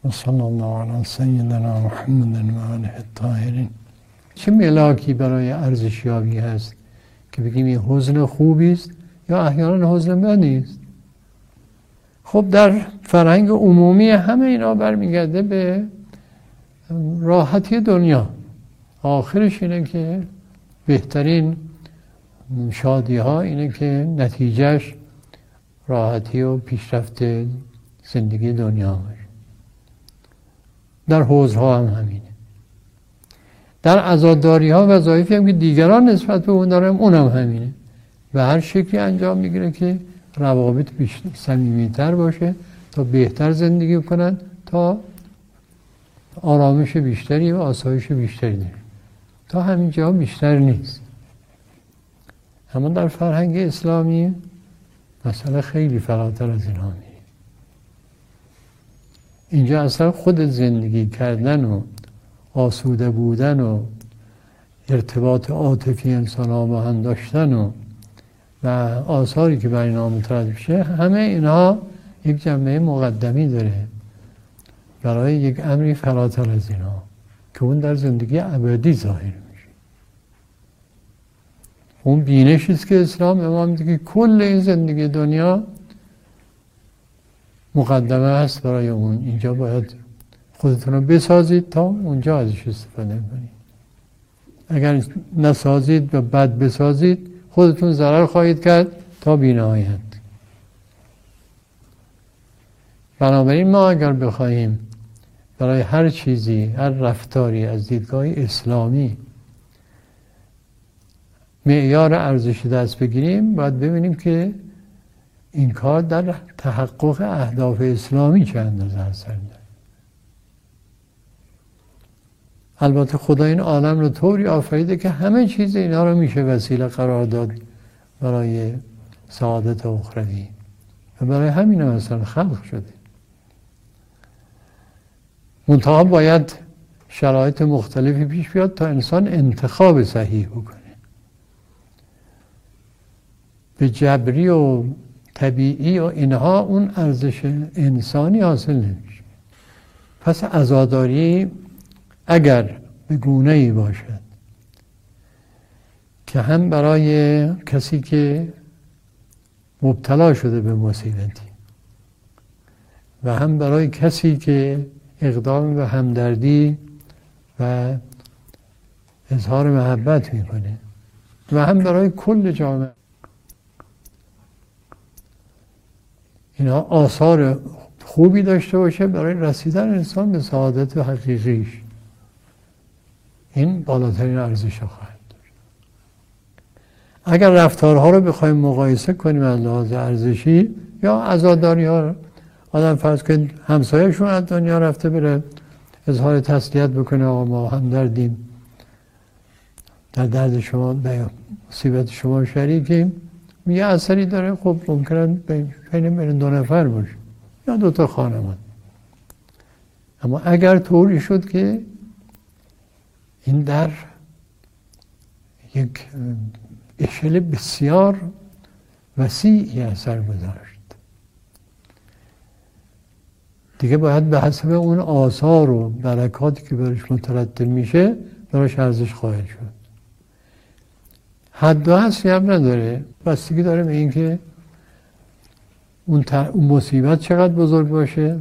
و صلی الله علی سیدنا محمد و آله الطاهرین. چه ملاکی برای ارزشیابی هست که بگیم این حزن خوبی است یا احیانا حزن بدی است؟ خب در فرهنگ عمومی همه اینا برمیگرده به راحتی دنیا. آخرش اینه که بهترین شادی ها اینه که نتیجهش راحتی و پیشرفت زندگی دنیا باشه. در حوزها هم همینه. در عزاداری ها وظایفی هم که دیگران نسبت به اون دارن اونم همینه. و هر شکلی انجام میگیره که روابط بیشتر صمیمیتر باشه تا بهتر زندگی کنن، تا آرامش بیشتری و آسایش بیشتری داره. تا همینجا بیشتر نیست. اما در فرهنگ اسلامی مسئله خیلی فراتر از اینها میره. اینجا اصلا خود زندگی کردن و آسوده بودن و ارتباط عاطفی انسان ها با هم داشتن و آثاری که بر اینها مترتب میشه، همه اینها یک جنبه مقدمی داره برای یک امری فراتر از اینها که اون در زندگی ابدی ظاهر میشه. اون بینشی است که اسلام امام میگه کل این زندگی دنیا مقدمه است برای اون. اینجا باید خودتون رو بسازید تا اونجا ازش استفاده کنید. اگر نسازید و بد بسازید خودتون ضرر خواهید کرد تا بی‌نهایت. بنابراین ما اگر بخواهیم برای هر چیزی، هر رفتاری از دیدگاه اسلامی معیار ارزشی دست بگیریم، باید ببینیم که این کار در تحقق اهداف اسلامی چه اندازه اثر داره. البته خدا این عالم رو طوری آفریده که همه چیز اینا رو میشه وسیله قرار داد برای سعادت اخروی و برای همین هم اصلا خلق شده. منتها باید شرایط مختلفی پیش بیاد تا انسان انتخاب صحیح بکنه. به جبری و طبیعی و اینها اون ارزش انسانی حاصل نمیشه. پس عزاداری اگر به گونه‌ای باشد که هم برای کسی که مبتلا شده به مصیبتی و هم برای کسی که اقدام به همدردی و اظهار محبت میکنه و هم برای کل جامعه، اینا آثار خوبی داشته باشه برای رسیدن انسان به سعادت حقیقیش، این بالاترین ارزش خواهد داشت. اگر رفتارها رو بخوایم مقایسه کنیم از لحاظ ارزشی یا عزاداری ها، آدم فرض کن همسایه‌شون از دنیا رفته بره اظهار تسلیت بکنه، آقا ما همدردیم، در درد شما به مصیبت شما شریکیم، یه اثری داره. خب ممکنه بین دو نفر باشه یا دو تا خانواده. اما اگر طوری شد که این در یک اشل بسیار وسیعی اثر گذاشت، دیگه باید به حسب اون آثار و برکاتی که برش مترتب میشه براش ارزش خواهد شد. حد و حصری هم نداره، بستگی داره به این که اون مصیبت چقدر بزرگ باشه،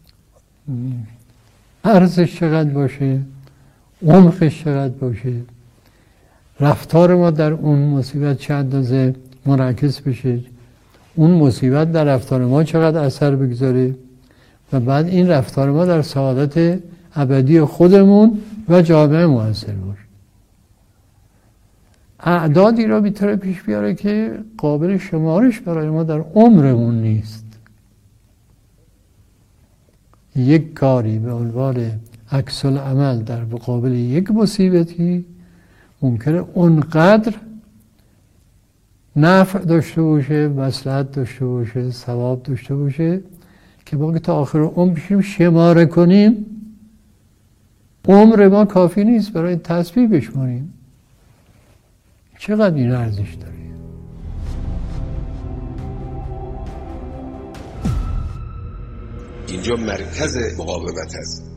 ارزش چقدر باشه، عمقش چقدر باشه، رفتار ما در اون مصیبت چه اندازه منعکس بشه، اون مصیبت در رفتار ما چقدر اثر بگذاره و بعد این رفتار ما در سعادت ابدی خودمون و جامعه مؤثر باشه. اعدادی را میتونه پیش بیاره که قابل شمارش برای ما در عمرمون نیست. یک کاری به عنوان عکس العمل در مقابل یک مصیبتی ممکنه اونقدر نفع داشته باشه، مصلحت داشته باشه، ثواب داشته باشه که ما که تا آخر عمر بشیم شماره کنیم، عمر ما کافی نیست برای تسبیح بشماریم. چقدر این ارزش داره؟ اینجا مرکز مقاومت است.